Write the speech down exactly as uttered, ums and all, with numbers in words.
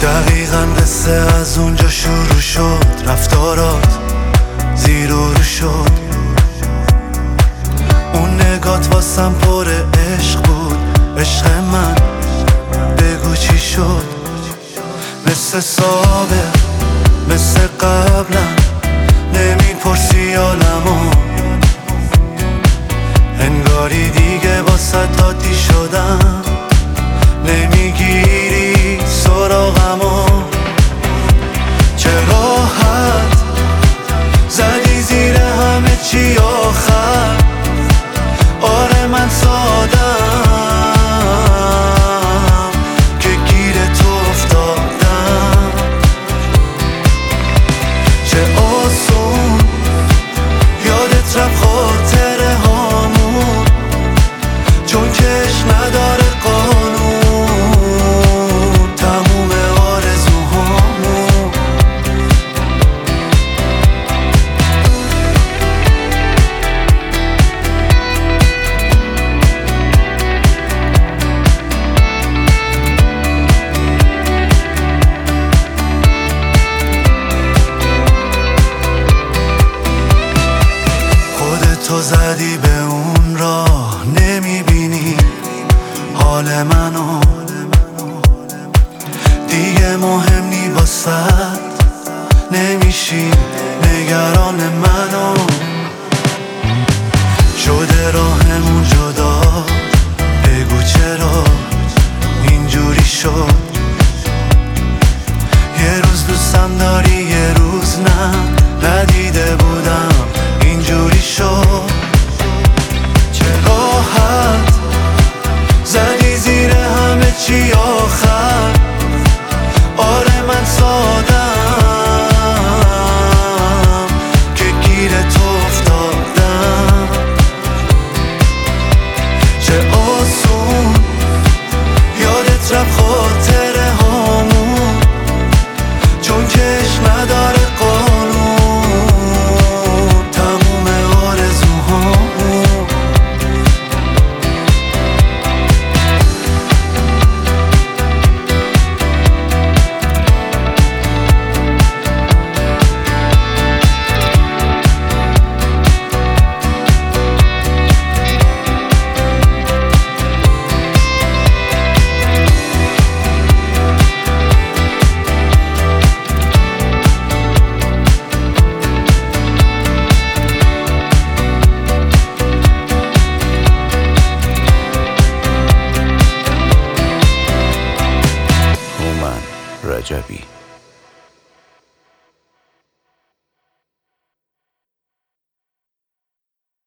دقیقا قصه از اونجا شروع شد، رفتارات زیر و رو شد. اون نگات واسم پر عشق بود، عشق من بگو چی شد. مثل سابق مثل قبلم نمیپرسی حالمو، انگاری دیگه واسه عادی شدم، نمیگیری سراغمو. چه راحت زدی زیر همه چی آخر، آره من سادم که گیر تو افتادم. چه آسون یادت رفت خاطره هامون، چون کش نداره قانون تموم آرزوهامون. خودتو زدی به اون راه، نمیبینی حال منو، دیگه مهم نی واسد، نمیشی نگران منو. شده راهمون جدا، بگو چرا اینجوری شد. یه روز دوستم داری یه روز نه، ندیده بودم اینجوری شد. چه راحت زدی زیر همه چی آخر، آره من سادم که گیر تو افتادم. چه آسون یادت رفت خاطره هامون، چون کش نداره قانون تموم آرزوهامون. رجبی